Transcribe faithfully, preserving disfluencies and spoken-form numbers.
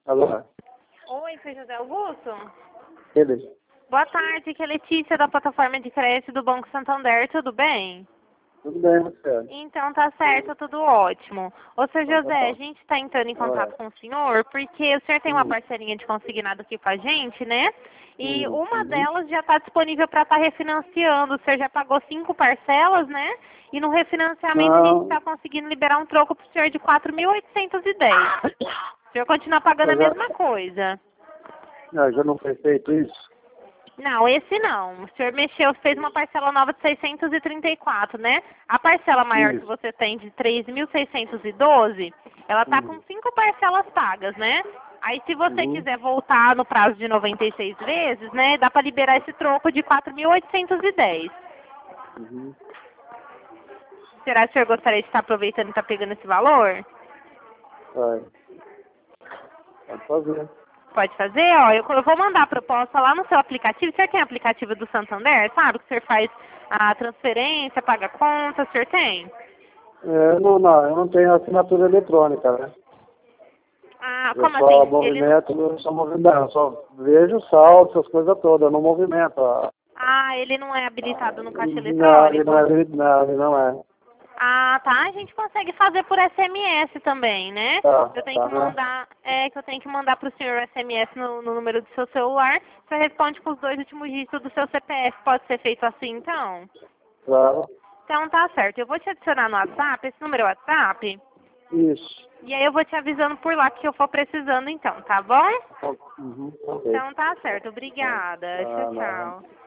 Alô? Oi, foi José Augusto? Ele? Boa tarde, aqui é Letícia da plataforma de crédito do Banco Santander, tudo bem? Tudo bem, você? Então tá certo, tudo ótimo. Ô, seu Então, tá José, a bom. gente está entrando em Ah, contato com o senhor porque o senhor tem uma hum, parcerinha de consignado aqui com a gente, né? E hum, uma uhum. delas já está disponível para estar refinanciando. O senhor já pagou cinco parcelas, né? E no refinanciamento a gente Não, está conseguindo liberar um troco para o senhor de quatro mil oitocentos e dez. O senhor continua pagando a eu já, mesma coisa. eu já não foi feito isso? Não, esse não. O senhor mexeu, fez uma parcela nova de seiscentos e trinta e quatro, né? A parcela maior que Isso. você tem de três mil seiscentos e doze, ela está com Uhum. cinco parcelas pagas, né? Aí se você Uhum. quiser voltar no prazo de noventa e seis vezes, né, dá para liberar esse troco de quatro mil oitocentos e dez. Uhum. Será que o senhor gostaria de estar aproveitando e estar pegando esse valor? Vai. Pode fazer. Pode fazer, ó. Eu, eu vou mandar a proposta lá no seu aplicativo. O senhor tem aplicativo do Santander, sabe? Que o senhor faz a transferência, paga a conta, o senhor tem? É, não, não, eu não tenho assinatura eletrônica, né? Ah, Eu como só assim? Ele não... movimento, eu só movimento, eu só vejo o saldo, essas coisas todas, eu não movimento. ah, Ah, ele não é habilitado no caixa Não, ele não eletrônico? é, não, ele não é. Ah, tá. A gente consegue fazer por S M S também, né? Tá, Eu tenho tá, que né? mandar, é que eu tenho que mandar pro senhor o S M S no, no número do seu celular. Você responde com os dois últimos dígitos do seu C P F. Pode ser feito assim, então? Claro. Então tá certo. Eu vou te adicionar no WhatsApp. Esse número é o WhatsApp? Isso. E aí eu vou te avisando por lá que eu for precisando, então, tá bom? Uhum. Ok. Então tá certo. Tá. Obrigada. Tchau, Ah, não. tchau.